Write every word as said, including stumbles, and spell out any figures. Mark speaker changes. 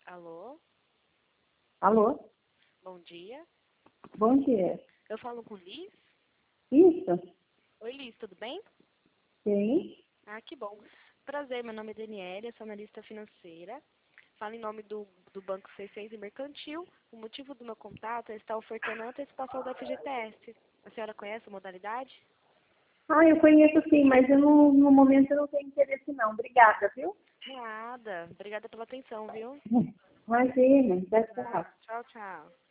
Speaker 1: Alô?
Speaker 2: Alô?
Speaker 1: Bom dia.
Speaker 2: Bom dia.
Speaker 1: Eu falo com Liz?
Speaker 2: Isso?
Speaker 1: Oi, Liz, tudo bem?
Speaker 2: Sim.
Speaker 1: Ah, que bom. Prazer, meu nome é Daniela, eu sou analista financeira. Falo em nome do, do Banco seiscentos e Mercantil. O motivo do meu contato é estar ofertando a antecipação da F G T S. A senhora conhece a modalidade?
Speaker 2: Ah, eu conheço sim, mas eu não, no momento eu não tenho interesse não. Obrigada, viu?
Speaker 1: Nada. Obrigada pela atenção, viu?
Speaker 2: Imagina, tchau, tchau.
Speaker 1: Tchau, tchau.